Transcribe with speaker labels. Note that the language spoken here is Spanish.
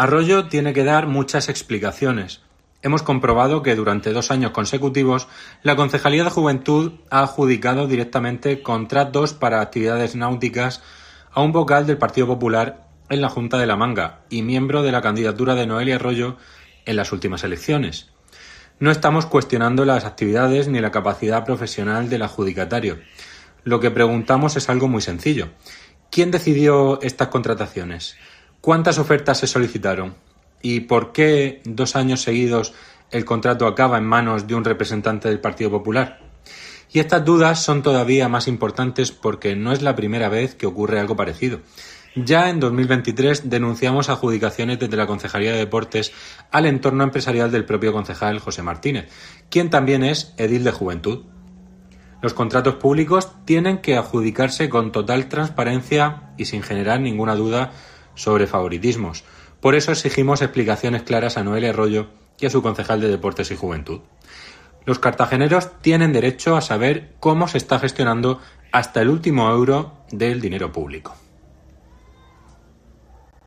Speaker 1: Arroyo tiene que dar muchas explicaciones. Hemos comprobado que durante 2 años consecutivos la Concejalía de Juventud ha adjudicado directamente contratos para actividades náuticas a un vocal del Partido Popular en la Junta de la Manga y miembro de la candidatura de Noelia Arroyo en las últimas elecciones. No estamos cuestionando las actividades ni la capacidad profesional del adjudicatario. Lo que preguntamos es algo muy sencillo. ¿Quién decidió estas contrataciones? ¿Cuántas ofertas se solicitaron? ¿Y por qué 2 años seguidos el contrato acaba en manos de un representante del Partido Popular? Y estas dudas son todavía más importantes porque no es la primera vez que ocurre algo parecido. Ya en 2023 denunciamos adjudicaciones desde la Concejalía de Deportes al entorno empresarial del propio concejal José Martínez, quien también es edil de Juventud. Los contratos públicos tienen que adjudicarse con total transparencia y sin generar ninguna duda sobre favoritismos. Por eso exigimos explicaciones claras a Noelia Arroyo y a su concejal de Deportes y Juventud. Los cartageneros tienen derecho a saber cómo se está gestionando hasta el último euro del dinero público.